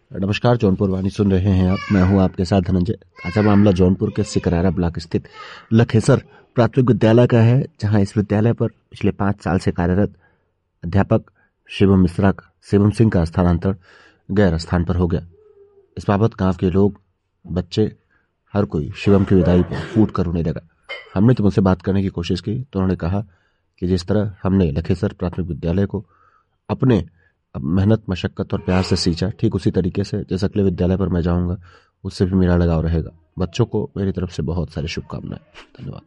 नमस्कार, जौनपुर वाणी सुन रहे हैं आप। मैं हूं आपके साथ धनंजय। ताजा मामला जौनपुर के सिकरारा ब्लॉक स्थित लखेसर प्राथमिक विद्यालय का है, जहां इस विद्यालय पर पिछले 5 साल से कार्यरत अध्यापक शिवम सिंह का स्थानांतरण गैर स्थान पर हो गया। इस बाबत गांव के लोग, बच्चे, हर कोई शिवम की विदाई पर फूट कर रोने लगा। हमने तो उनसे बात करने की कोशिश की तो उन्होंने कहा कि जिस तरह हमने लखेसर प्राथमिक विद्यालय को अपने मेहनत, मशक्कत और प्यार से सींचा, ठीक उसी तरीके से जिस अगले विद्यालय पर मैं जाऊंगा उससे भी मेरा लगाव रहेगा। बच्चों को मेरी तरफ से बहुत सारी शुभकामनाएं। धन्यवाद।